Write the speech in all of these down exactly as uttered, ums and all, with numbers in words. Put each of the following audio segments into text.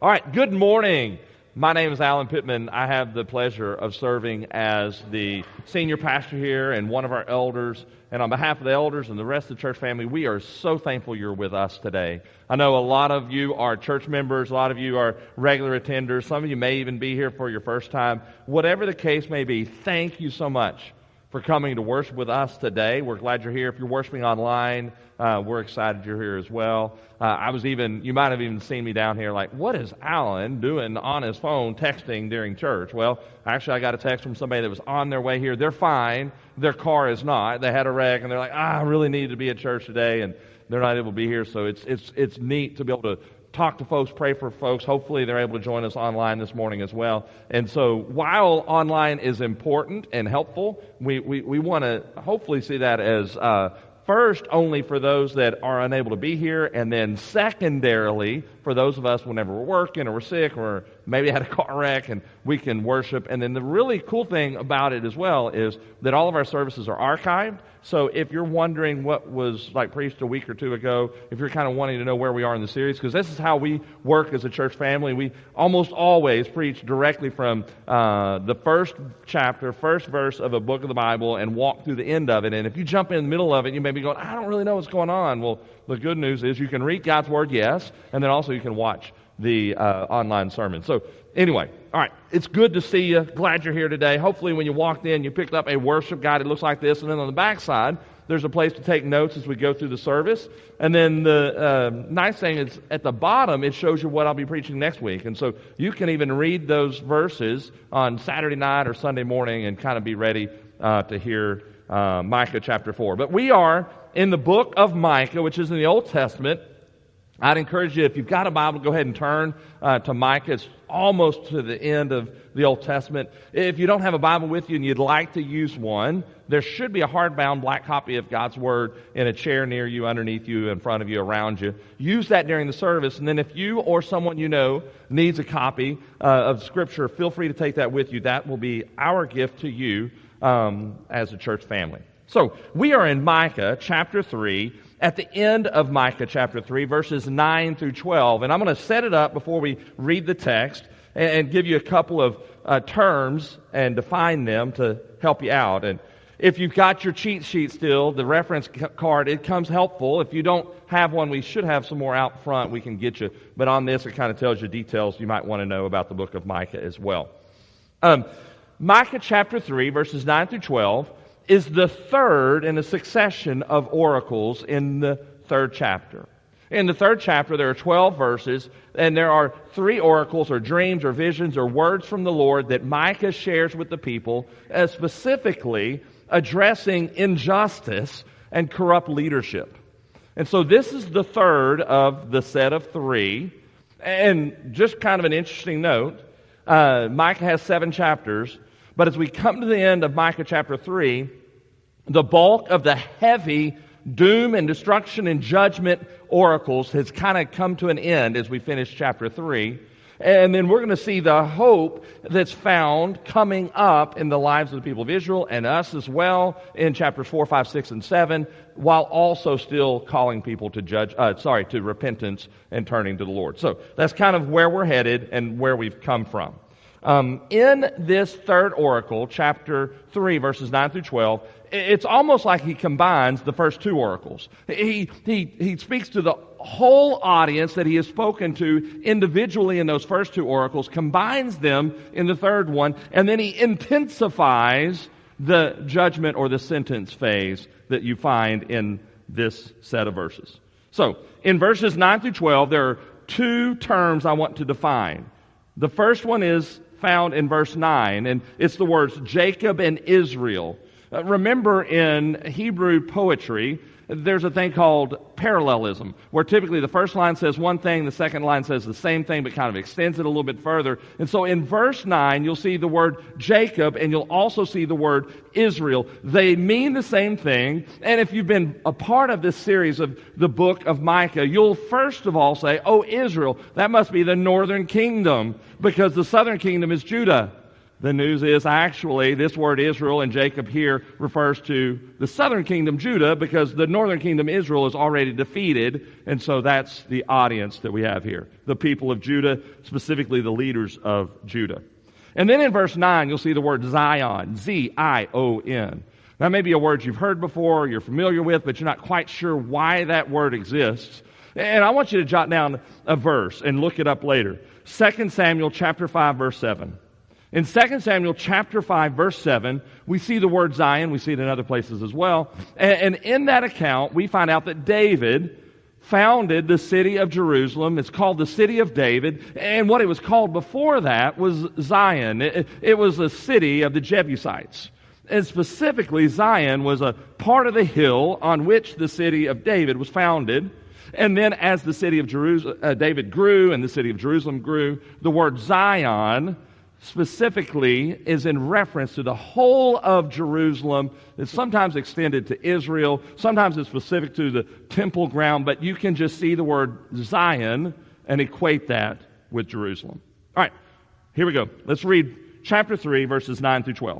All right, good morning. My name is Alan Pittman. I have the pleasure of serving as the senior pastor here and one of our elders. And on behalf of the elders and the rest of the church family, we are so thankful you're with us today. I know a lot of you are church members. A lot of you are regular attenders. Some of you may even be here for your first time. Whatever the case may be, thank you so much for coming to worship with us today. We're glad you're here. If you're worshiping online, uh, we're excited you're here as well. Uh, I was even, you might have even seen me down here like, what is Alan doing on his phone texting during church? Well, actually I got a text from somebody that was on their way here. They're fine. Their car is not. They had a wreck and they're like, ah, I really need to be at church today, and they're not able to be here. So it's it's it's neat to be able to talk to folks, pray for folks. Hopefully they're able to join us online this morning as well. And so while online is important and helpful, we, we, we want to hopefully see that as uh, first only for those that are unable to be here, and then secondarily for those of us whenever we're working or we're sick or maybe had a car wreck and we can worship. And then the really cool thing about it as well is that all of our services are archived. So if you're wondering what was like preached a week or two ago, if you're kind of wanting to know where we are in the series, because this is how we work as a church family, we almost always preach directly from uh, the first chapter, first verse of a book of the Bible and walk through the end of it. And if you jump in the middle of it, you may be going, I don't really know what's going on. Well, the good news is you can read God's Word, yes, and then also you can watch the uh, online sermon. So anyway, all right, it's good to see you. Glad you're here today. Hopefully when you walked in, you picked up a worship guide. It looks like this, and then on the back side, there's a place to take notes as we go through the service. And then the uh, nice thing is at the bottom, it shows you what I'll be preaching next week. And so you can even read those verses on Saturday night or Sunday morning and kind of be ready uh, to hear uh, Micah chapter four. But we are in the book of Micah, which is in the Old Testament. I'd encourage you, if you've got a Bible, go ahead and turn uh, to Micah. It's almost to the end of the Old Testament. If you don't have a Bible with you and you'd like to use one, there should be a hardbound black copy of God's Word in a chair near you, underneath you, in front of you, around you. Use that during the service, and then if you or someone you know needs a copy uh, of Scripture, feel free to take that with you. That will be our gift to you um, as a church family. So, we are in Micah chapter three, at the end of Micah chapter three, verses nine through twelve. And I'm going to set it up before we read the text and give you a couple of uh, terms and define them to help you out. And if you've got your cheat sheet still, the reference card, it comes helpful. If you don't have one, we should have some more out front we can get you. But on this, it kind of tells you details you might want to know about the book of Micah as well. Um, Micah chapter three, verses nine through twelve, is the third in a succession of oracles in the third chapter. In the third chapter, there are twelve verses, and there are three oracles or dreams or visions or words from the Lord that Micah shares with the people, uh, specifically addressing injustice and corrupt leadership. And so this is the third of the set of three. And just kind of an interesting note, uh, Micah has seven chapters. But as we come to the end of Micah chapter three, the bulk of the heavy doom and destruction and judgment oracles has kind of come to an end as we finish chapter three. And then we're going to see the hope that's found coming up in the lives of the people of Israel and us as well in chapters four, five, six, and seven, while also still calling people to judge, uh, sorry, to repentance and turning to the Lord. So that's kind of where we're headed and where we've come from. Um, in this third oracle, chapter three, verses nine through twelve, it's almost like he combines the first two oracles. He, he, he speaks to the whole audience that he has spoken to individually in those first two oracles, combines them in the third one, and then he intensifies the judgment or the sentence phase that you find in this set of verses. So, in verses nine through twelve, there are two terms I want to define. The first one is found in verse nine, and it's the words Jacob and Israel. Uh, remember, in Hebrew poetry, there's a thing called parallelism, where typically the first line says one thing, the second line says the same thing, but kind of extends it a little bit further. And so in verse nine, you'll see the word Jacob, and you'll also see the word Israel. They mean the same thing, and if you've been a part of this series of the book of Micah, you'll first of all say, oh, Israel, that must be the northern kingdom, because the southern kingdom is Judah. The news is actually this word Israel and Jacob here refers to the southern kingdom, Judah, because the northern kingdom, Israel, is already defeated. And so that's the audience that we have here. The people of Judah, specifically the leaders of Judah. And then in verse nine, you'll see the word Zion, Z I O N. That may be a word you've heard before, you're familiar with, but you're not quite sure why that word exists. And I want you to jot down a verse and look it up later. Second Samuel chapter five, verse seven. In Second Samuel chapter five, verse seven, we see the word Zion. We see it in other places as well. And in that account, we find out that David founded the city of Jerusalem. It's called the city of David. And what it was called before that was Zion. It, it was a city of the Jebusites. And specifically, Zion was a part of the hill on which the city of David was founded. And then as the city of Jerusalem, uh, David grew and the city of Jerusalem grew, the word Zion specifically is in reference to the whole of Jerusalem. It's sometimes extended to Israel. Sometimes it's specific to the temple ground, but you can just see the word Zion and equate that with Jerusalem. All right, here we go. Let's read chapter three, verses nine through twelve.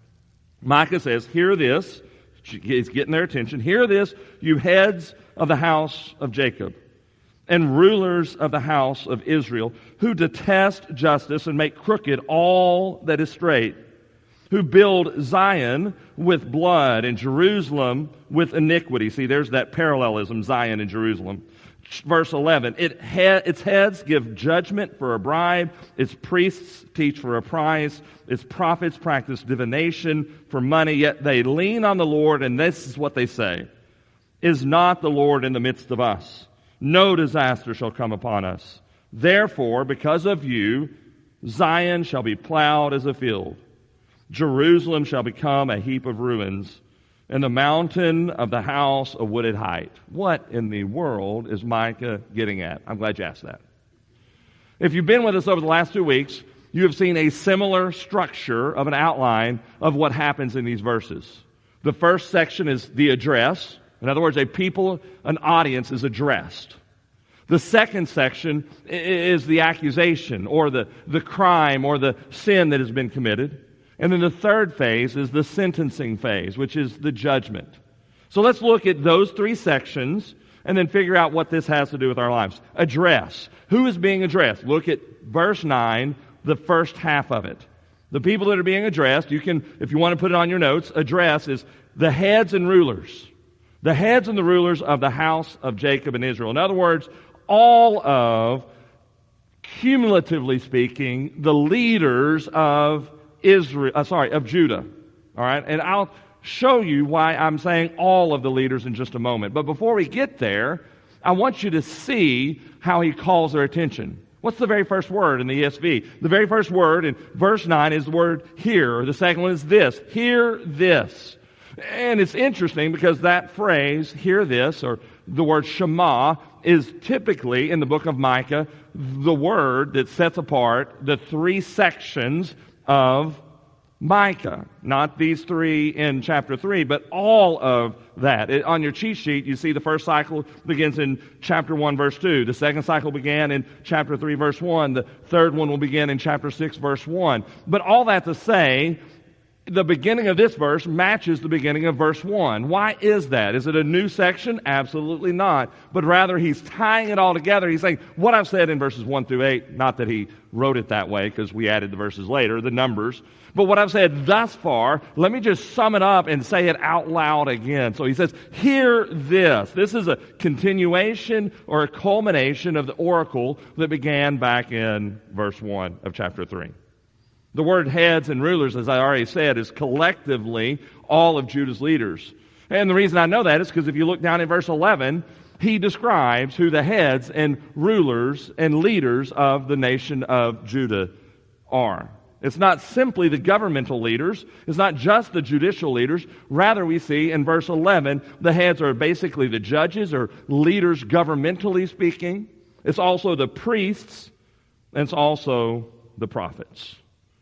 Micah says, "Hear this." He's getting their attention. "Hear this, you heads of the house of Jacob, and rulers of the house of Israel, who detest justice and make crooked all that is straight, who build Zion with blood and Jerusalem with iniquity." See, there's that parallelism, Zion and Jerusalem. Verse eleven, it he- its heads give judgment for a bribe, its priests teach for a price, its prophets practice divination for money, yet they lean on the Lord, and this is what they say: "Is not the Lord in the midst of us? No disaster shall come upon us. Therefore, because of you, Zion shall be plowed as a field. Jerusalem shall become a heap of ruins, and the mountain of the house a wooded height." What in the world is Micah getting at? I'm glad you asked that. If you've been with us over the last two weeks, you have seen a similar structure of an outline of what happens in these verses. The first section is the address. In other words, a people, an audience is addressed. The second section is the accusation or the, the crime or the sin that has been committed. And then the third phase is the sentencing phase, which is the judgment. So let's look at those three sections and then figure out what this has to do with our lives. Address. Who is being addressed? Look at verse nine, the first half of it. The people that are being addressed, you can, if you want to put it on your notes, address is the heads and rulers. The heads and the rulers of the house of Jacob and Israel. In other words, all of, cumulatively speaking, the leaders of Israel, uh, sorry, of Judah. All right, and I'll show you why I'm saying all of the leaders in just a moment. But before we get there, I want you to see how he calls their attention. What's the very first word in the E S V? The very first word in verse nine is the word hear. The second one is this. Hear this. And it's interesting because that phrase, hear this, or the word Shema, is typically in the book of Micah the word that sets apart the three sections of Micah. Not these three in chapter three, but all of that. It, on your cheat sheet, you see the first cycle begins in chapter one, verse two. The second cycle began in chapter three, verse one. The third one will begin in chapter six, verse one. But all that to say, the beginning of this verse matches the beginning of verse one. Why is that? Is it a new section? Absolutely not. But rather, he's tying it all together. He's saying, what I've said in verses one through eight, not that he wrote it that way, because we added the verses later, the numbers. But what I've said thus far, let me just sum it up and say it out loud again. So he says, hear this. This is a continuation or a culmination of the oracle that began back in verse one of chapter three. The word heads and rulers, as I already said, is collectively all of Judah's leaders. And the reason I know that is because if you look down in verse eleven, he describes who the heads and rulers and leaders of the nation of Judah are. It's not simply the governmental leaders. It's not just the judicial leaders. Rather, we see in verse eleven, the heads are basically the judges or leaders governmentally speaking. It's also the priests, and it's also the prophets.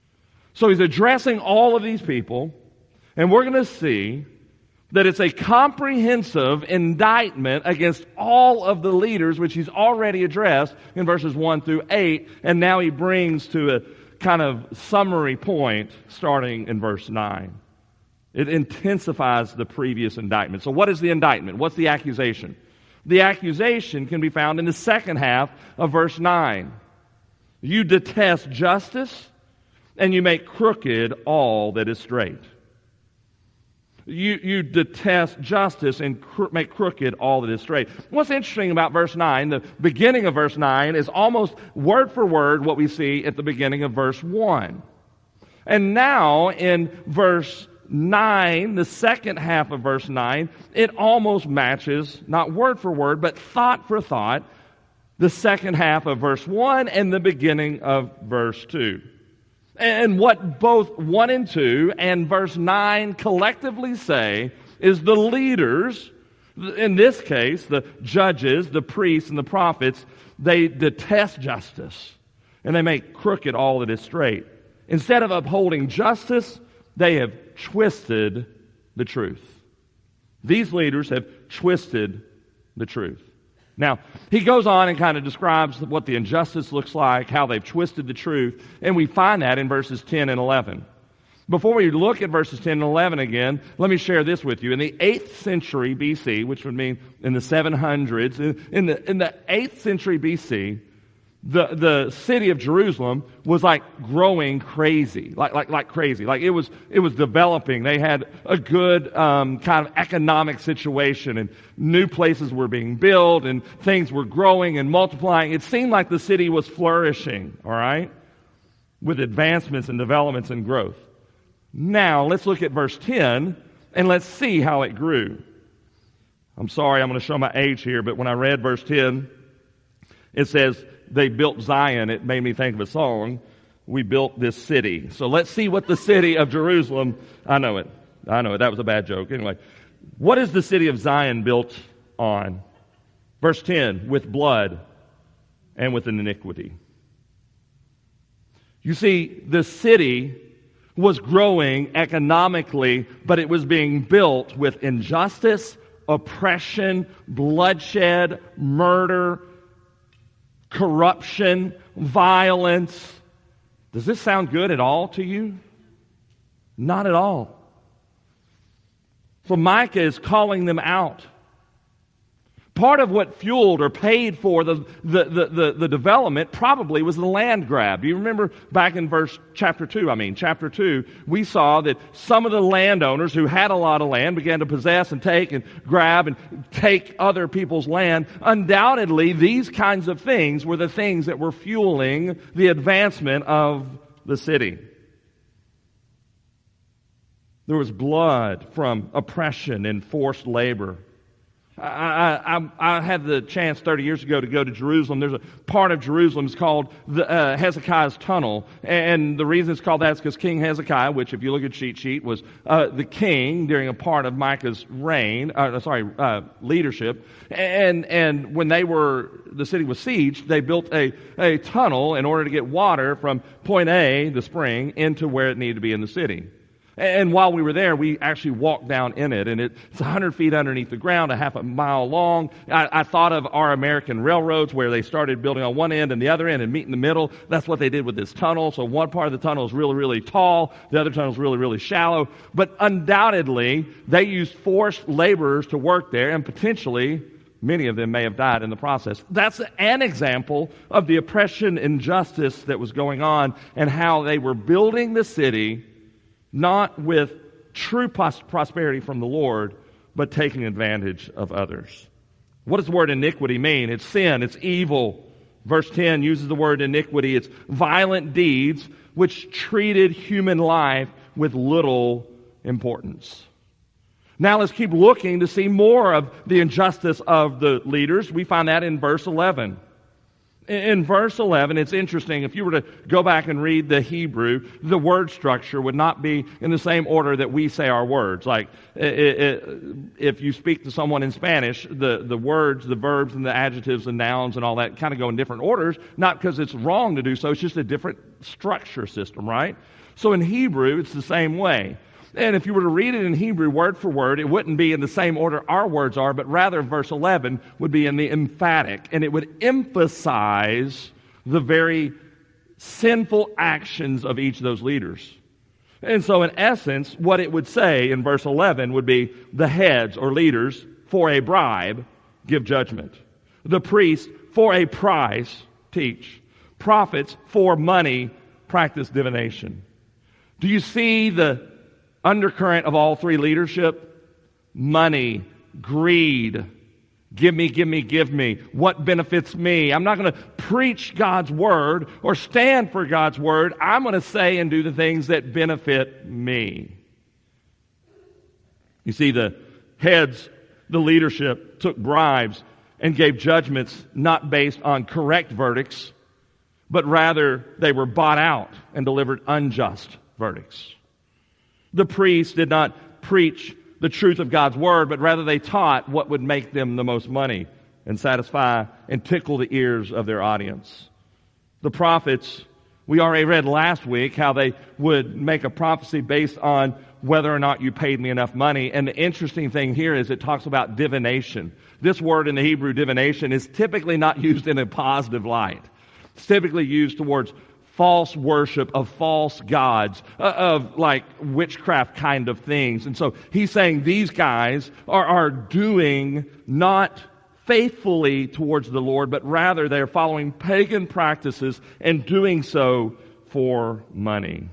So he's addressing all of these people, and we're going to see that it's a comprehensive indictment against all of the leaders, which he's already addressed in verses one through eight, and now he brings to a kind of summary point starting in verse nine. It intensifies the previous indictment. So what is the indictment? What's the accusation? The accusation can be found in the second half of verse nine. You detest justice, and you make crooked all that is straight. You, you detest justice and cro- make crooked all that is straight. What's interesting about verse nine, the beginning of verse nine, is almost word for word what we see at the beginning of verse one. And now in verse nine, the second half of verse nine, it almost matches, not word for word, but thought for thought, the second half of verse one and the beginning of verse two. And what both one and two and verse nine collectively say is the leaders, in this case, the judges, the priests, and the prophets, they detest justice, and they make crooked all that is straight. Instead of upholding justice, they have twisted the truth. These leaders have twisted the truth. Now, he goes on and kind of describes what the injustice looks like, how they've twisted the truth, and we find that in verses ten and eleven. Before we look at verses ten and eleven again, let me share this with you. In the eighth century B C, which would mean in the seven hundreds, in the, in the eighth century B C, the, the city of Jerusalem was like growing crazy, like, like, like crazy. Like it was, it was developing. They had a good um, kind of economic situation, and new places were being built, and things were growing and multiplying. It seemed like the city was flourishing, all right, with advancements and developments and growth. Now, let's look at verse ten, and let's see how it grew. I'm sorry, I'm going to show my age here, but when I read verse ten, it says, they built Zion. It made me think of a song. We built this city. So let's see what the city of Jerusalem, I know it. I know it. That was a bad joke. Anyway, what is the city of Zion built on? Verse ten, with blood and with an iniquity. You see, the city was growing economically, but it was being built with injustice, oppression, bloodshed, murder, corruption, violence. Does this sound good at all to you? Not at all. So Micah is calling them out. Part of what fueled or paid for the, the, the, the, the development probably was the land grab. Do you remember back in verse chapter two, I mean, chapter two, we saw that some of the landowners who had a lot of land began to possess and take and grab and take other people's land. Undoubtedly, these kinds of things were the things that were fueling the advancement of the city. There was blood from oppression and forced labor. I, I, I had the chance thirty years ago to go to Jerusalem. There's a part of Jerusalem is called the, uh, Hezekiah's Tunnel. And the reason it's called that is because King Hezekiah, which if you look at cheat sheet, was uh, the king during a part of Micah's reign, uh, sorry, uh, leadership. And and when they were, the city was sieged, they built a, a tunnel in order to get water from point A, the spring, into where it needed to be in the city. And while we were there, we actually walked down in it, and it's one hundred feet underneath the ground, a half a mile long. I, I thought of our American railroads where they started building on one end and the other end and meet in the middle. That's what they did with this tunnel. So one part of the tunnel is really, really tall. The other tunnel is really, really shallow. But undoubtedly, they used forced laborers to work there, and potentially many of them may have died in the process. That's an example of the oppression and injustice that was going on and how they were building the city not with true pros- prosperity from the Lord, but taking advantage of others. What does the word iniquity mean? It's sin, it's evil. Verse ten uses the word iniquity. It's violent deeds which treated human life with little importance. Now let's keep looking to see more of the injustice of the leaders. We find that in verse eleven. In verse eleven, it's interesting. If you were to go back and read the Hebrew, the word structure would not be in the same order that we say our words. Like, it, it, if you speak to someone in Spanish, the, the words, the verbs, and the adjectives and nouns and all that kind of go in different orders, not because it's wrong to do so, it's just a different structure system, right? So in Hebrew, it's the same way. And if you were to read it in Hebrew word for word, it wouldn't be in the same order our words are, but rather verse eleven would be in the emphatic, and it would emphasize the very sinful actions of each of those leaders. And so in essence, what it would say in verse eleven would be the heads or leaders for a bribe give judgment. The priests for a price teach. Prophets for money practice divination. Do you see the undercurrent of all three leadership? Money, greed, give me, give me, give me. What benefits me? I'm not going to preach God's word or stand for God's word. I'm going to say and do the things that benefit me. You see, the heads, the leadership, took bribes and gave judgments not based on correct verdicts, but rather they were bought out and delivered unjust verdicts. The priests did not preach the truth of God's word, but rather they taught what would make them the most money and satisfy and tickle the ears of their audience. The prophets, we already read last week how they would make a prophecy based on whether or not you paid me enough money. And the interesting thing here is it talks about divination. This word in the Hebrew, divination, is typically not used in a positive light. It's typically used towards false worship of false gods, uh, of like witchcraft kind of things. And so he's saying these guys are, are doing not faithfully towards the Lord, but rather they're following pagan practices and doing so for money.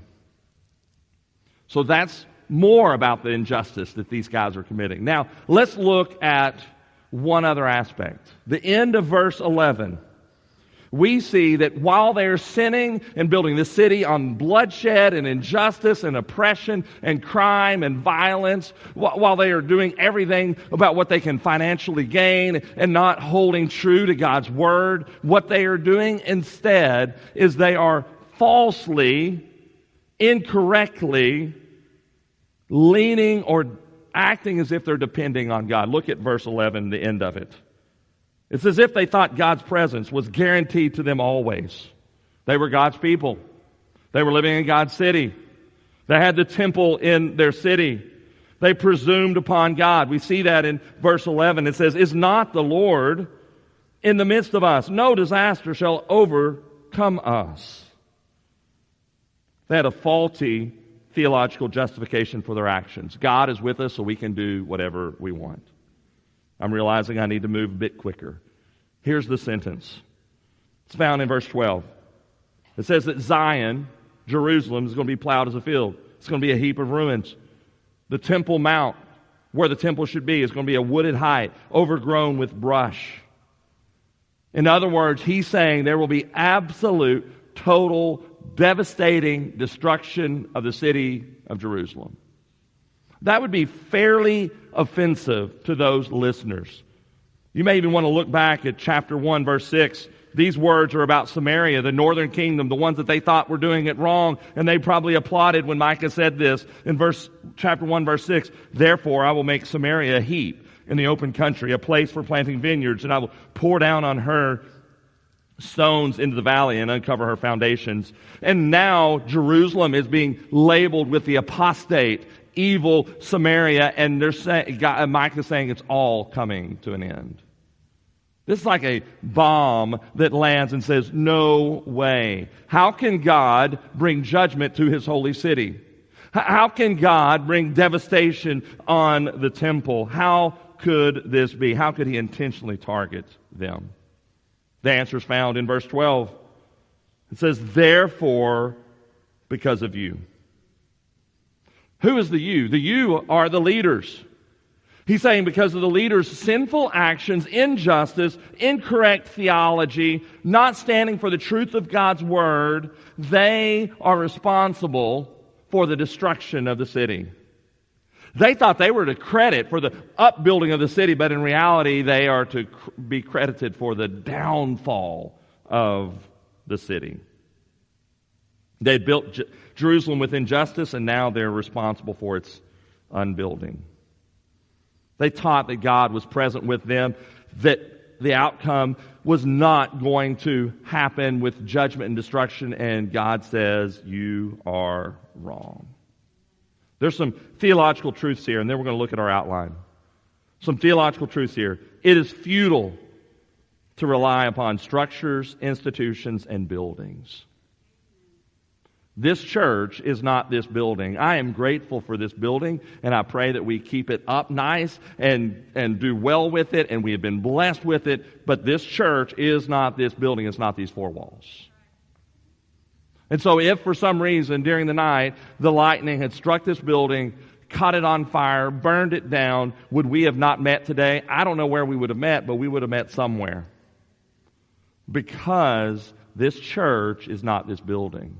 So that's more about the injustice that these guys are committing. Now, let's look at one other aspect. The end of verse eleven. We see that while they're sinning and building the city on bloodshed and injustice and oppression and crime and violence, while they are doing everything about what they can financially gain and not holding true to God's word, what they are doing instead is they are falsely, incorrectly leaning or acting as if they're depending on God. Look at verse eleven, the end of it. It's as if they thought God's presence was guaranteed to them always. They were God's people. They were living in God's city. They had the temple in their city. They presumed upon God. We see that in verse eleven. It says, "Is not the Lord in the midst of us? No disaster shall overcome us." They had a faulty theological justification for their actions. God is with us so we can do whatever we want. I'm realizing I need to move a bit quicker. Here's the sentence. It's found in verse twelve. It says that Zion, Jerusalem, is going to be plowed as a field. It's going to be a heap of ruins. The Temple Mount, where the temple should be, is going to be a wooded height, overgrown with brush. In other words, he's saying there will be absolute, total, devastating destruction of the city of Jerusalem. That would be fairly offensive to those listeners. You may even want to look back at chapter one, verse six. These words are about Samaria, the northern kingdom, the ones that they thought were doing it wrong, and they probably applauded when Micah said this in verse chapter one, verse six. "Therefore I will make Samaria a heap in the open country, a place for planting vineyards, and I will pour down on her stones into the valley and uncover her foundations." And now Jerusalem is being labeled with the apostate, evil Samaria, and they're saying, God, Micah is saying it's all coming to an end. This is like a bomb that lands and says, no way. How can God bring judgment to His holy city? How can God bring devastation on the temple? How could this be? How could He intentionally target them? The answer is found in verse twelve. It says, "Therefore, because of you." Who is the you? The you are the leaders. He's saying because of the leaders' sinful actions, injustice, incorrect theology, not standing for the truth of God's word, they are responsible for the destruction of the city. They thought they were to credit for the upbuilding of the city, but in reality they are to be credited for the downfall of the city. They had built J- Jerusalem with injustice, and now they're responsible for its unbuilding. They taught that God was present with them, that the outcome was not going to happen with judgment and destruction, and God says, you are wrong. There's some theological truths here, and then we're going to look at our outline. Some theological truths here. It is futile to rely upon structures, institutions, and buildings. This church is not this building. I am grateful for this building, and I pray that we keep it up nice and, and do well with it, and we have been blessed with it. But this church is not this building. It's not these four walls. And so if for some reason during the night the lightning had struck this building, caught it on fire, burned it down, would we have not met today? I don't know where we would have met, but we would have met somewhere. Because this church is not this building.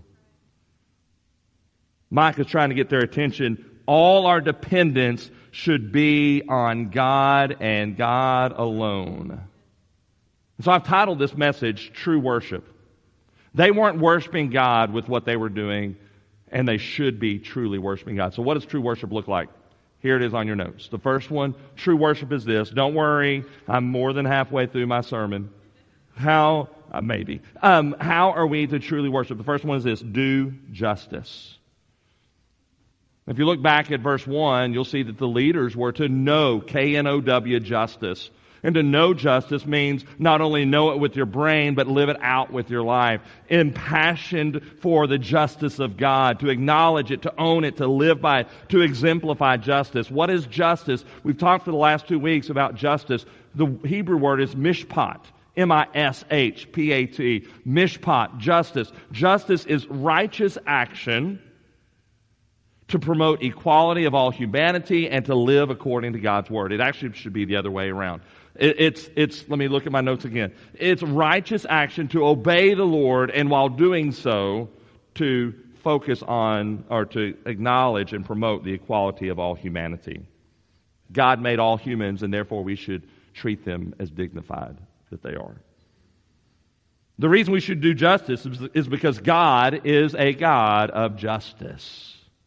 Micah's trying to get their attention. All our dependence should be on God and God alone. So I've titled this message, True Worship. They weren't worshiping God with what they were doing, and they should be truly worshiping God. So what does true worship look like? Here it is on your notes. The first one, true worship is this. Don't worry, I'm more than halfway through my sermon. How, uh, maybe, um, how are we to truly worship? The first one is this, do justice. If you look back at verse one, you'll see that the leaders were to know, K N O W, justice. And to know justice means not only know it with your brain, but live it out with your life. Impassioned for the justice of God, to acknowledge it, to own it, to live by it, to exemplify justice. What is justice? We've talked for the last two weeks about justice. The Hebrew word is mishpat. M I S H P A T. Mishpat, justice. Justice is righteous action to promote equality of all humanity and to live according to God's Word. It actually should be the other way around. It, it's, it's, let me look at my notes again. It's righteous action to obey the Lord, and while doing so, to focus on or to acknowledge and promote the equality of all humanity. God made all humans, and therefore we should treat them as dignified that they are. The reason we should do justice is, is because God is a God of justice.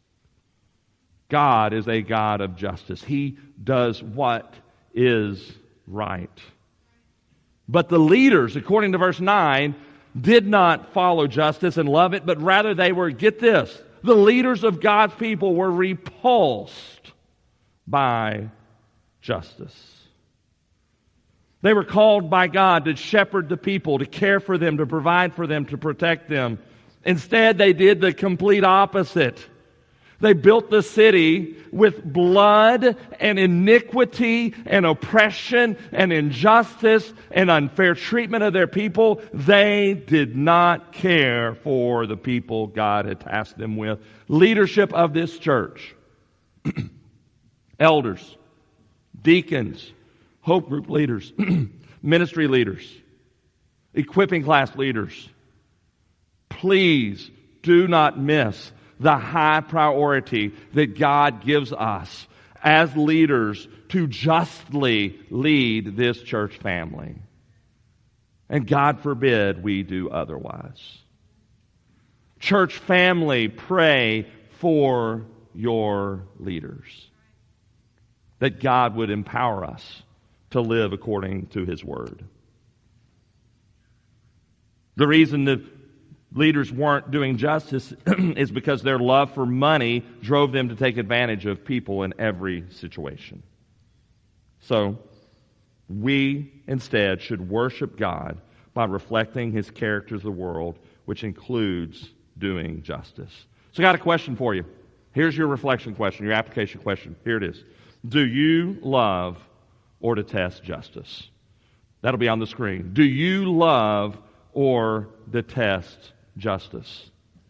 God is a God of justice. He does what is right. But the leaders, according to verse nine, did not follow justice and love it, but rather they were, get this, the leaders of God's people were repulsed by justice. They were called by God to shepherd the people, to care for them, to provide for them, to protect them. Instead, they did the complete opposite. They built the city with blood and iniquity and oppression and injustice and unfair treatment of their people. They did not care for the people God had tasked them with. Leadership of this church, elders, deacons, hope group leaders, ministry leaders, equipping class leaders, please do not miss the high priority that God gives us as leaders to justly lead this church family. And God forbid we do otherwise. Church family, pray for your leaders, that God would empower us to live according to His Word. The reason that leaders weren't doing justice is because their love for money drove them to take advantage of people in every situation. So, we instead should worship God by reflecting His character to the world, which includes doing justice. So I got a question for you. Here's your reflection question, your application question. Here it is. Do you love or detest justice? That'll be on the screen. Do you love or detest justice?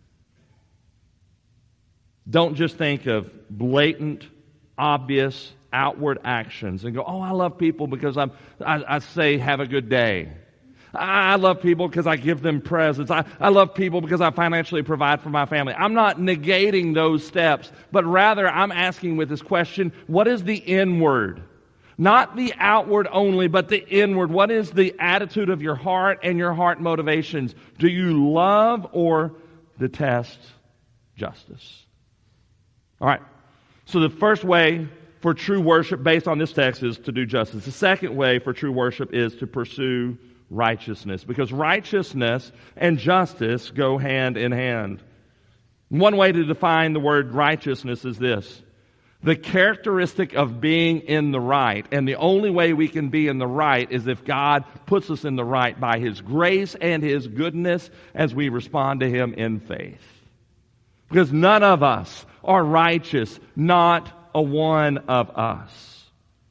Don't just think of blatant, obvious, outward actions and go, oh, I love people because I'm, I, I say have a good day. I love people because I give them presents. I, I love people because I financially provide for my family. I'm not negating those steps, but rather I'm asking with this question, what is the inward? Not the outward only, but the inward. What is the attitude of your heart and your heart motivations? Do you love or detest justice? All right. So the first way for true worship based on this text is to do justice. The second way for true worship is to pursue righteousness, because righteousness and justice go hand in hand. One way to define the word righteousness is this: the characteristic of being in the right. And the only way we can be in the right is if God puts us in the right by His grace and His goodness as we respond to Him in faith. Because none of us are righteous, not a one of us.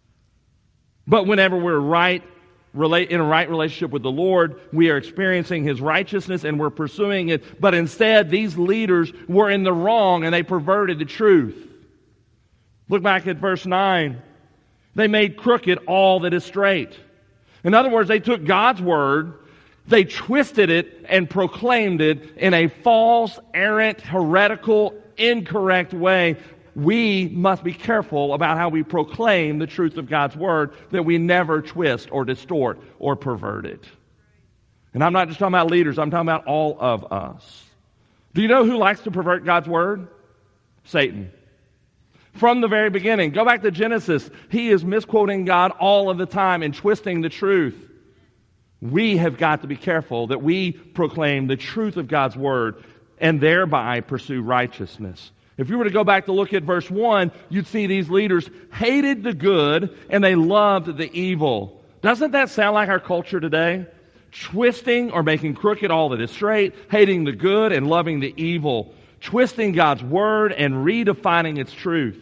But whenever we're right, relate in a right relationship with the Lord, we are experiencing His righteousness and we're pursuing it. But instead, these leaders were in the wrong and they perverted the truth. Look back at verse nine. They made crooked all that is straight. In other words, they took God's word, they twisted it and proclaimed it in a false, errant, heretical, incorrect way. We must be careful about how we proclaim the truth of God's word, that we never twist or distort or pervert it. And I'm not just talking about leaders, I'm talking about all of us. Do you know who likes to pervert God's word? Satan. From the very beginning. Go back to Genesis. He is misquoting God all of the time and twisting the truth. We have got to be careful that we proclaim the truth of God's word and thereby pursue righteousness. If you were to go back to look at verse one, you'd see these leaders hated the good and they loved the evil. Doesn't that sound like our culture today? Twisting or making crooked all that is straight, hating the good and loving the evil, twisting God's word and redefining its truth.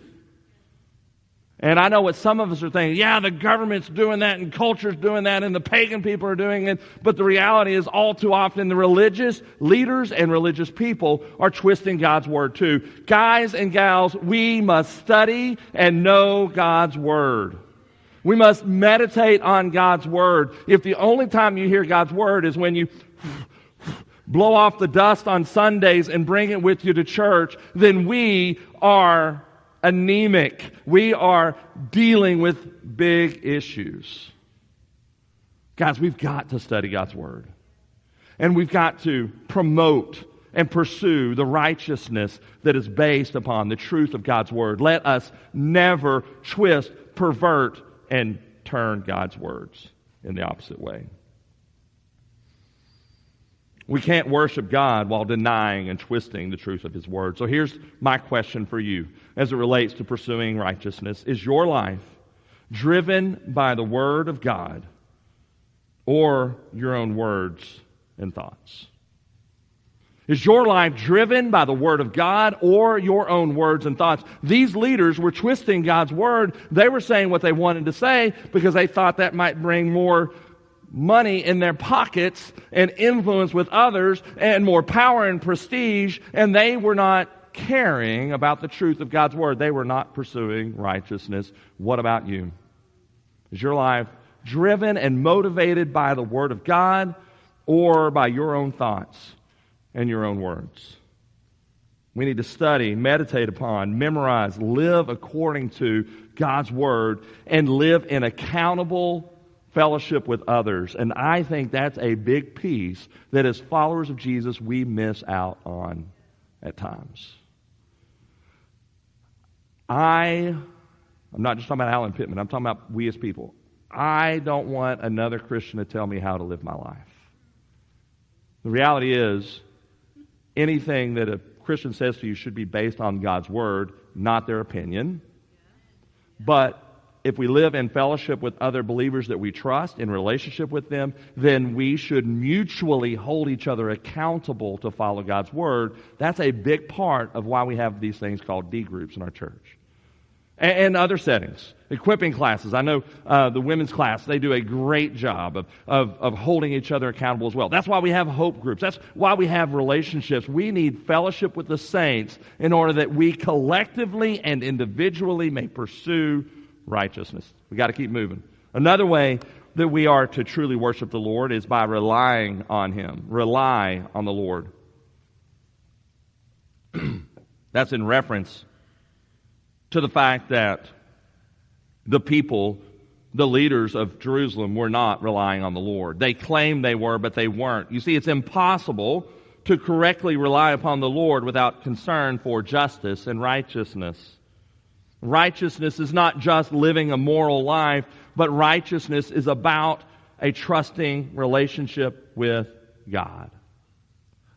And I know what some of us are thinking, yeah, the government's doing that and culture's doing that and the pagan people are doing it. But the reality is all too often the religious leaders and religious people are twisting God's word too. Guys and gals, we must study and know God's word. We must meditate on God's word. If the only time you hear God's word is when you blow off the dust on Sundays and bring it with you to church, then we are anemic. We are dealing with big issues. Guys, we've got to study God's word. And we've got to promote and pursue the righteousness that is based upon the truth of God's word. Let us never twist, pervert, and turn God's words in the opposite way. We can't worship God while denying and twisting the truth of His word. So here's my question for you as it relates to pursuing righteousness. Is your life driven by the word of God or your own words and thoughts? Is your life driven by the word of God or your own words and thoughts? These leaders were twisting God's word. They were saying what they wanted to say because they thought that might bring more money in their pockets and influence with others and more power and prestige, and they were not caring about the truth of God's word. They were not pursuing righteousness. What about you? Is your life driven and motivated by the word of God or by your own thoughts and your own words? We need to study, meditate upon, memorize, live according to God's word, and live in accountable fellowship with others. And I think that's a big piece that as followers of Jesus we miss out on at times. I, I'm not just talking about Alan Pittman, I'm talking about we as people. I don't want another Christian to tell me how to live my life. The reality is, anything that a Christian says to you should be based on God's word, not their opinion. But if we live in fellowship with other believers that we trust, in relationship with them, then we should mutually hold each other accountable to follow God's word. That's a big part of why we have these things called D groups in our church. And, and other settings. Equipping classes. I know uh, the women's class, they do a great job of, of, of holding each other accountable as well. That's why we have hope groups. That's why we have relationships. We need fellowship with the saints in order that we collectively and individually may pursue righteousness. We got to keep moving. Another way that we are to truly worship the Lord is by relying on Him. Rely on the Lord. That's in reference to the fact that the people, the leaders of Jerusalem, were not relying on the Lord. They claimed they were, but they weren't. You see, it's impossible to correctly rely upon the Lord without concern for justice and righteousness. Righteousness is not just living a moral life, but righteousness is about a trusting relationship with God.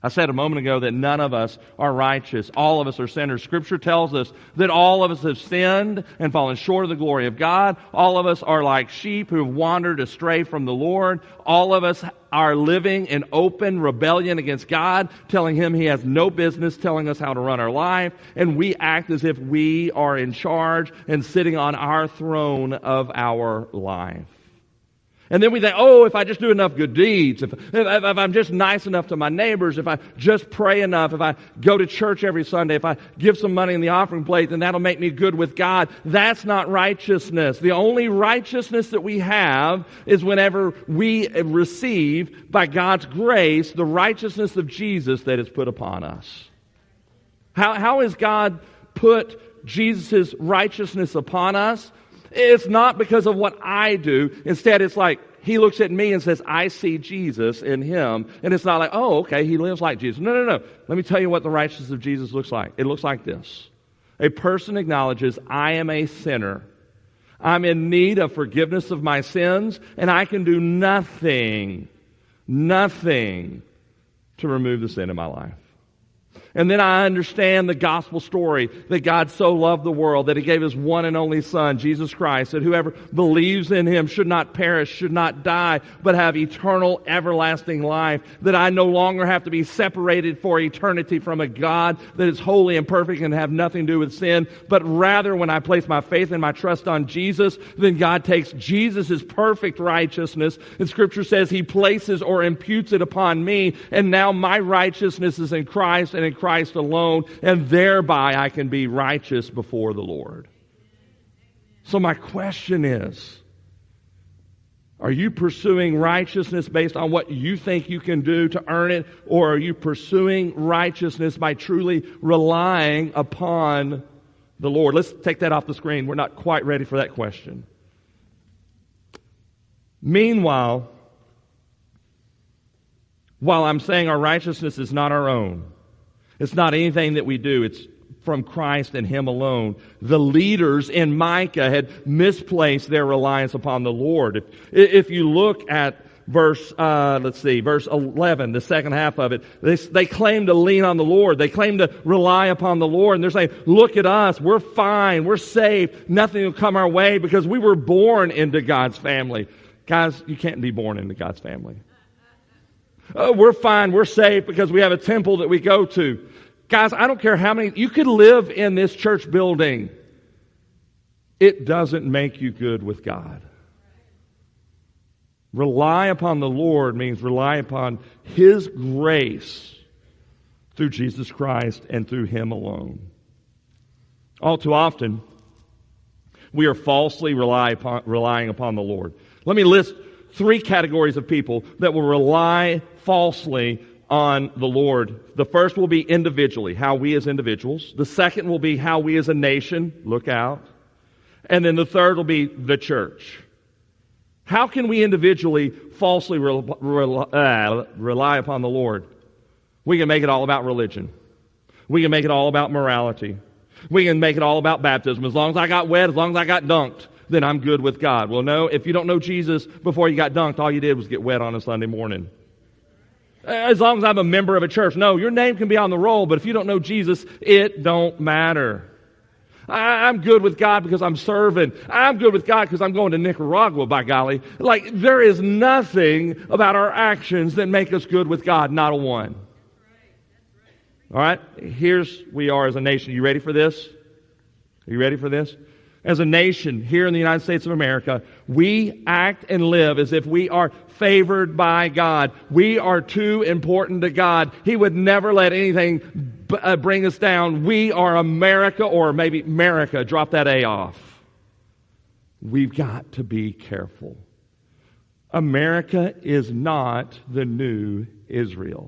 I said a moment ago that none of us are righteous. All of us are sinners. Scripture tells us that all of us have sinned and fallen short of the glory of God. All of us are like sheep who have wandered astray from the Lord. All of us are living in open rebellion against God, telling Him He has no business telling us how to run our life. And we act as if we are in charge and sitting on our throne of our life. And then we think, oh, if I just do enough good deeds, if, if, if I'm just nice enough to my neighbors, if I just pray enough, if I go to church every Sunday, if I give some money in the offering plate, then that'll make me good with God. That's not righteousness. The only righteousness that we have is whenever we receive, by God's grace, the righteousness of Jesus that is put upon us. How, how has God put Jesus' righteousness upon us? It's not because of what I do. Instead, it's like He looks at me and says, I see Jesus in him. And it's not like, oh, okay, he lives like Jesus. No, no, no. Let me tell you what the righteousness of Jesus looks like. It looks like this. A person acknowledges, I am a sinner. I'm in need of forgiveness of my sins, and I can do nothing, nothing to remove the sin in my life. And then I understand the gospel story that God so loved the world that He gave His one and only Son, Jesus Christ, that whoever believes in Him should not perish, should not die, but have eternal, everlasting life. That I no longer have to be separated for eternity from a God that is holy and perfect and have nothing to do with sin. But rather, when I place my faith and my trust on Jesus, then God takes Jesus' perfect righteousness, and Scripture says He places or imputes it upon me, and now my righteousness is in Christ and in Christ alone, and thereby I can be righteous before the Lord. So my question is, are you pursuing righteousness based on what you think you can do to earn it, or are you pursuing righteousness by truly relying upon the Lord? Let's take that off the screen. We're not quite ready for that question. Meanwhile, while I'm saying our righteousness is not our own, it's not anything that we do. It's from Christ and Him alone. The leaders in Micah had misplaced their reliance upon the Lord. If, if you look at verse, uh, let's see, verse eleven, the second half of it, they, they claim to lean on the Lord. They claim to rely upon the Lord. And they're saying, look at us. We're fine. We're safe. Nothing will come our way because we were born into God's family. Guys, you can't be born into God's family. Oh, we're fine, we're safe because we have a temple that we go to. Guys, I don't care how many, you could live in this church building. It doesn't make you good with God. Rely upon the Lord means rely upon His grace through Jesus Christ and through Him alone. All too often, we are falsely rely upon, relying upon the Lord. Let me list three categories of people that will rely falsely on the Lord. The first will be individually, how we as individuals. The second will be how we as a nation, look out. And then the third will be the church. How can we individually falsely re- re- uh, rely upon the Lord? We can make it all about religion. We can make it all about morality. We can make it all about baptism. As long as I got wet, as long as I got dunked, then I'm good with God. Well, no, if you don't know Jesus before you got dunked, all you did was get wet on a Sunday morning. As long as I'm a member of a church. No, your name can be on the roll, but if you don't know Jesus, it don't matter. I'm good with God because I'm serving. I'm good with God because I'm going to Nicaragua, by golly. Like, there is nothing about our actions that make us good with God, not a one. All right, here's we are as a nation. You ready for this? Are you ready for this? As a nation here in the United States of America, we act and live as if we are favored by God. We are too important to God. He would never let anything b- uh, bring us down. We are America, or maybe America. Drop that A off. We've got to be careful. America is not the new Israel.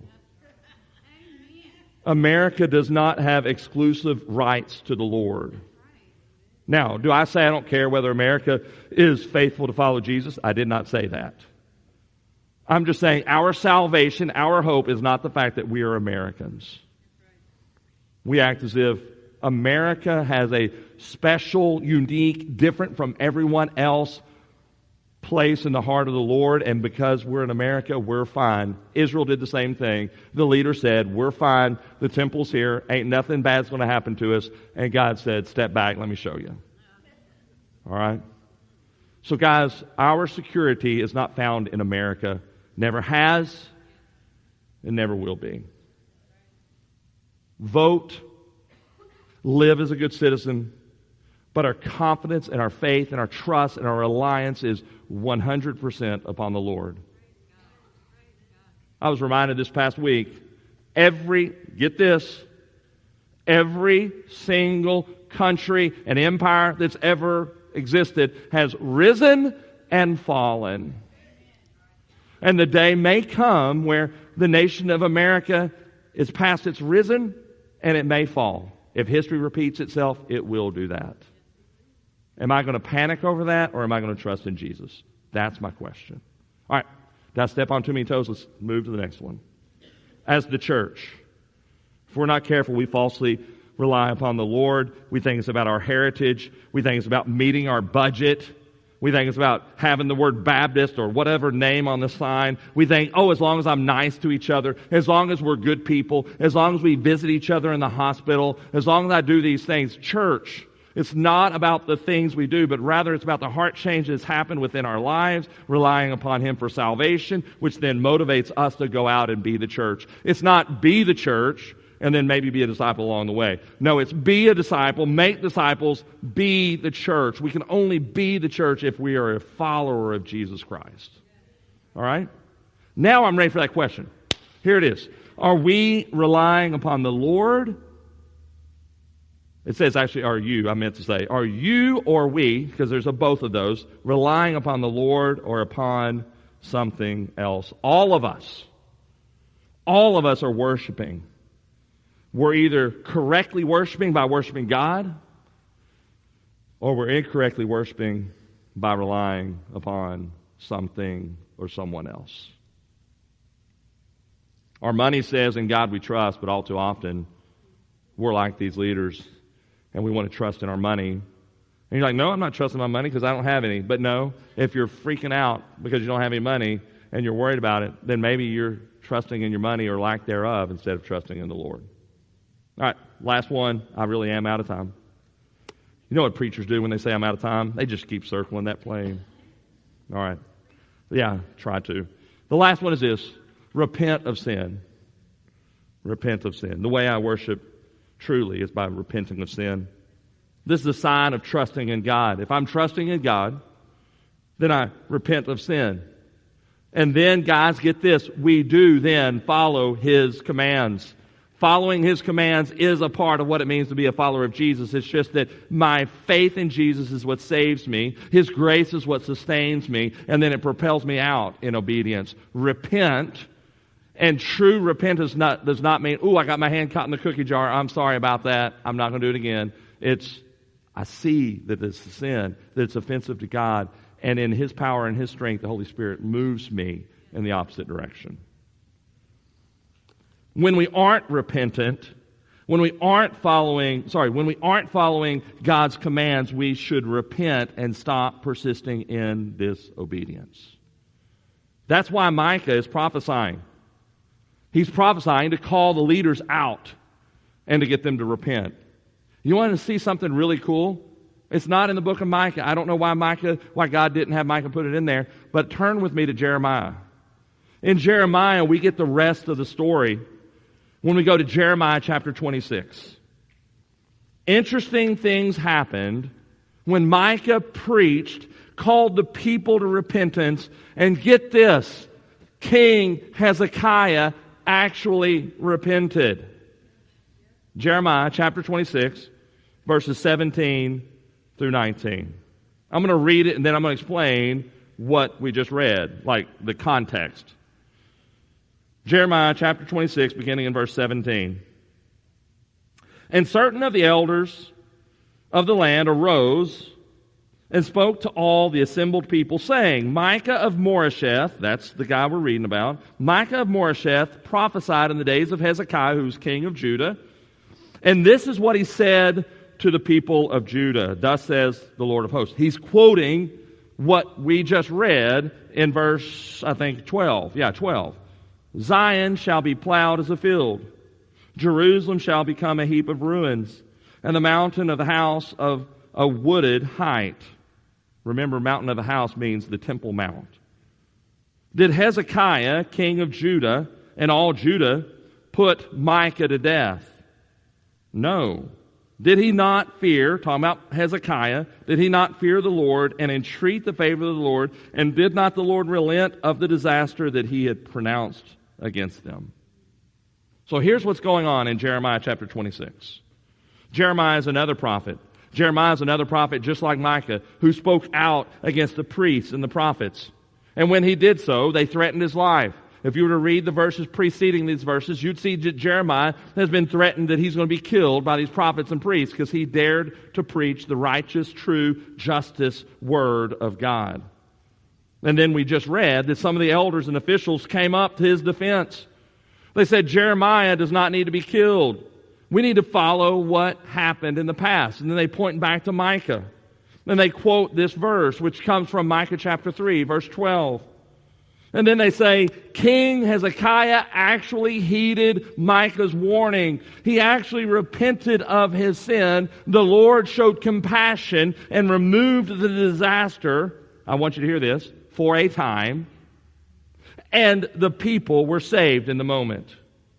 America does not have exclusive rights to the Lord. Now, do I say I don't care whether America is faithful to follow Jesus? I did not say that. I'm just saying our salvation, our hope is not the fact that we are Americans. We act as if America has a special, unique, different from everyone else place in the heart of the Lord, and because we're in America, we're fine. Israel did the same thing. The leader said, we're fine. The temple's here. Ain't nothing bad's going to happen to us. And God said, step back. Let me show you. All right? So guys, our security is not found in America. Never has and never will be. Vote. Live as a good citizen. But our confidence and our faith and our trust and our reliance is one hundred percent upon the Lord. I was reminded this past week, every, get this, every single country and empire that's ever existed has risen and fallen. And the day may come where the nation of America is past its risen and it may fall. If history repeats itself, it will do that. Am I going to panic over that, or am I going to trust in Jesus? That's my question. All right. Did I step on too many toes? Let's move to the next one. As the church, if we're not careful, we falsely rely upon the Lord. We think it's about our heritage. We think it's about meeting our budget. We think it's about having the word Baptist or whatever name on the sign. We think, oh, as long as I'm nice to each other, as long as we're good people, as long as we visit each other in the hospital, as long as I do these things. Church, it's not about the things we do, but rather it's about the heart change that's happened within our lives, relying upon Him for salvation, which then motivates us to go out and be the church. It's not be the church and then maybe be a disciple along the way. No, it's be a disciple, make disciples, be the church. We can only be the church if we are a follower of Jesus Christ. All right? Now I'm ready for that question. Here it is. Are we relying upon the Lord? It says actually, are you, I meant to say, are you or we, because there's a both of those, relying upon the Lord or upon something else? All of us, all of us are worshiping. We're either correctly worshiping by worshiping God, or we're incorrectly worshiping by relying upon something or someone else. Our money says, in God we trust, but all too often, we're like these leaders, and we want to trust in our money. And you're like, no, I'm not trusting my money because I don't have any. But no, if you're freaking out because you don't have any money and you're worried about it, then maybe you're trusting in your money or lack thereof instead of trusting in the Lord. All right, last one. I really am out of time. You know what preachers do when they say I'm out of time? They just keep circling that plane. All right. Yeah, try to. The last one is this. Repent of sin. Repent of sin. The way I worship truly is by repenting of sin. This is a sign of trusting in God. If I'm trusting in God, then I repent of sin. And then, guys, get this. We do then follow His commands. Following His commands is a part of what it means to be a follower of Jesus. It's just that my faith in Jesus is what saves me. His grace is what sustains me. And then it propels me out in obedience. Repent. And true repentance not, does not mean, ooh, I got my hand caught in the cookie jar. I'm sorry about that. I'm not going to do it again. It's, I see that it's a sin, that it's offensive to God. And in His power and His strength, the Holy Spirit moves me in the opposite direction. When we aren't repentant, when we aren't following, sorry, when we aren't following God's commands, we should repent and stop persisting in disobedience. That's why Micah is prophesying. He's prophesying to call the leaders out and to get them to repent. You want to see something really cool? It's not in the book of Micah. I don't know why Micah, why God didn't have Micah put it in there, but turn with me to Jeremiah. In Jeremiah, we get the rest of the story when we go to Jeremiah chapter twenty-six. Interesting things happened when Micah preached, called the people to repentance, and get this, King Hezekiah actually repented. Jeremiah chapter twenty-six, verses seventeen through nineteen. I'm going to read it and then I'm going to explain what we just read, like the context. Jeremiah chapter twenty-six, beginning in verse seventeen. And certain of the elders of the land arose and spoke to all the assembled people, saying, Micah of Moresheth, that's the guy we're reading about, Micah of Moresheth prophesied in the days of Hezekiah, who was king of Judah. And this is what he said to the people of Judah. Thus says the Lord of hosts. He's quoting what we just read in verse, I think, twelve. Yeah, twelve. Zion shall be plowed as a field. Jerusalem shall become a heap of ruins, and the mountain of the house of a wooded height. Remember, mountain of the house means the Temple Mount. Did Hezekiah, king of Judah, and all Judah put Micah to death? No. Did he not fear, talking about Hezekiah, did he not fear the Lord and entreat the favor of the Lord, and did not the Lord relent of the disaster that he had pronounced against them? So here's what's going on in Jeremiah chapter twenty-six. Jeremiah is another prophet. Jeremiah is another prophet just like Micah, who spoke out against the priests and the prophets. And when he did so, they threatened his life. If you were to read the verses preceding these verses, you'd see that Jeremiah has been threatened that he's going to be killed by these prophets and priests because he dared to preach the righteous, true, justice word of God. And then we just read that some of the elders and officials came up to his defense. They said, Jeremiah does not need to be killed. We need to follow what happened in the past. And then they point back to Micah. And they quote this verse, which comes from Micah chapter three, verse twelve. And then they say, King Hezekiah actually heeded Micah's warning. He actually repented of his sin. The Lord showed compassion and removed the disaster. I want you to hear this. For a time. And the people were saved in the moment.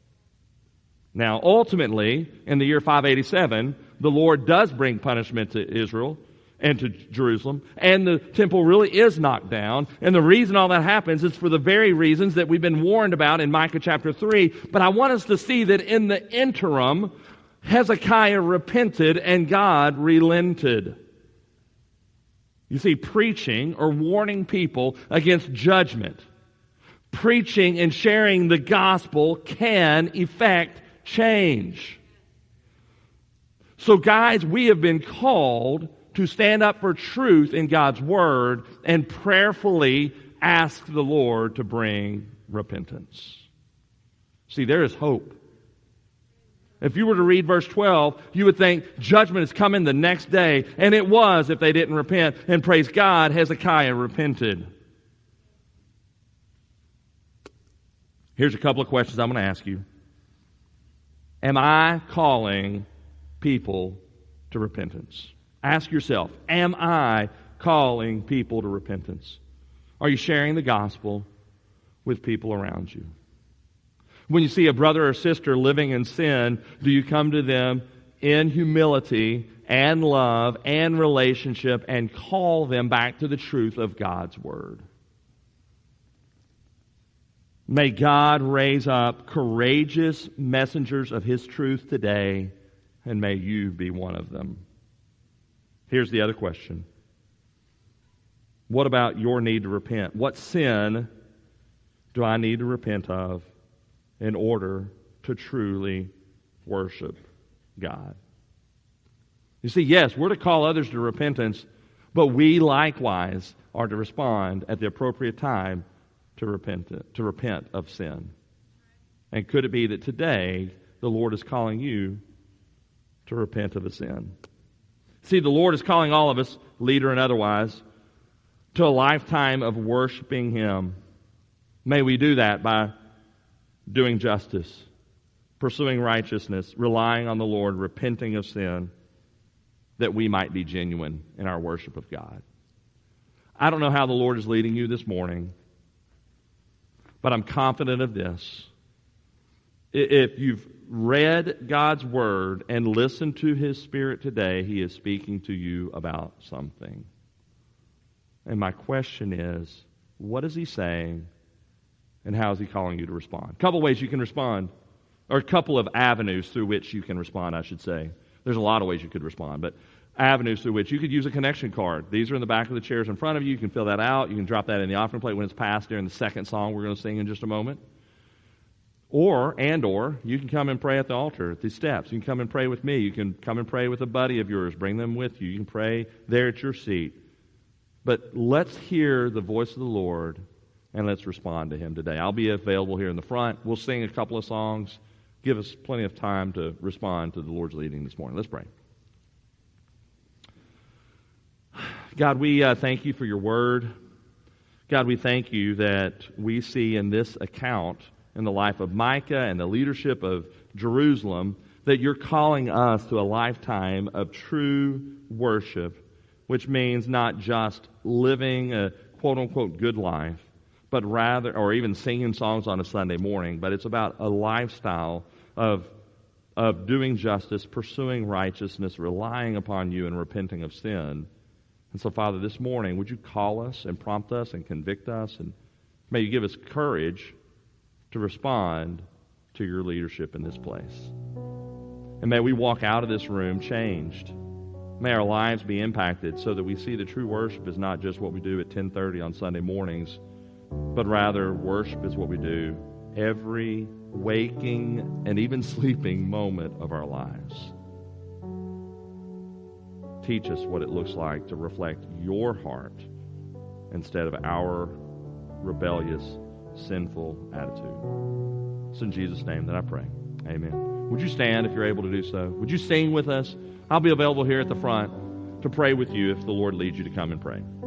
Now, ultimately, in the year five eighty-seven, the Lord does bring punishment to Israel and to Jerusalem, and the temple really is knocked down. And the reason all that happens is for the very reasons that we've been warned about in Micah chapter three. But I want us to see that in the interim, Hezekiah repented and God relented. You see, preaching or warning people against judgment, preaching and sharing the gospel can effect change. So guys, we have been called to stand up for truth in God's Word and prayerfully ask the Lord to bring repentance. See, there is hope. If you were to read verse twelve, you would think judgment is coming the next day, and it was if they didn't repent. And praise God, Hezekiah repented. Here's a couple of questions I'm going to ask you. Am I calling people to repentance? Ask yourself, am I calling people to repentance? Are you sharing the gospel with people around you? When you see a brother or sister living in sin, do you come to them in humility and love and relationship and call them back to the truth of God's Word? May God raise up courageous messengers of His truth today, and may you be one of them. Here's the other question. What about your need to repent? What sin do I need to repent of in order to truly worship God? You see, yes, we're to call others to repentance, but we likewise are to respond at the appropriate time to repent, to repent of sin. And could it be that today the Lord is calling you to repent of a sin? See, the Lord is calling all of us, leader and otherwise, to a lifetime of worshiping Him. May we do that by doing justice, pursuing righteousness, relying on the Lord, repenting of sin, that we might be genuine in our worship of God. I don't know how the Lord is leading you this morning, but I'm confident of this. If you've read God's Word and listened to His Spirit today, He is speaking to you about something. And my question is, what is He saying, and how is He calling you to respond? A couple ways you can respond, or a couple of avenues through which you can respond, I should say. There's a lot of ways you could respond, but avenues through which you could use a connection card. These are in the back of the chairs in front of you. You can fill that out. You can drop that in the offering plate when it's passed during the second song we're going to sing in just a moment. Or, and or, you can come and pray at the altar, at these steps. You can come and pray with me. You can come and pray with a buddy of yours. Bring them with you. You can pray there at your seat. But let's hear the voice of the Lord, and let's respond to Him today. I'll be available here in the front. We'll sing a couple of songs. Give us plenty of time to respond to the Lord's leading this morning. Let's pray. God, we uh, thank you for your word. God, we thank you that we see in this account in the life of Micah and the leadership of Jerusalem that you're calling us to a lifetime of true worship, which means not just living a quote-unquote good life, but rather, or even singing songs on a Sunday morning, but it's about a lifestyle of, of doing justice, pursuing righteousness, relying upon you and repenting of sin. And so, Father, this morning, would you call us and prompt us and convict us, and may you give us courage to respond to your leadership in this place. And may we walk out of this room changed. May our lives be impacted so that we see that true worship is not just what we do at ten thirty on Sunday mornings, but rather worship is what we do every waking and even sleeping moment of our lives. Teach us what it looks like to reflect your heart instead of our rebellious, sinful attitude. It's in Jesus' name that I pray. Amen. Would you stand if you're able to do so? Would you sing with us? I'll be available here at the front to pray with you if the Lord leads you to come and pray.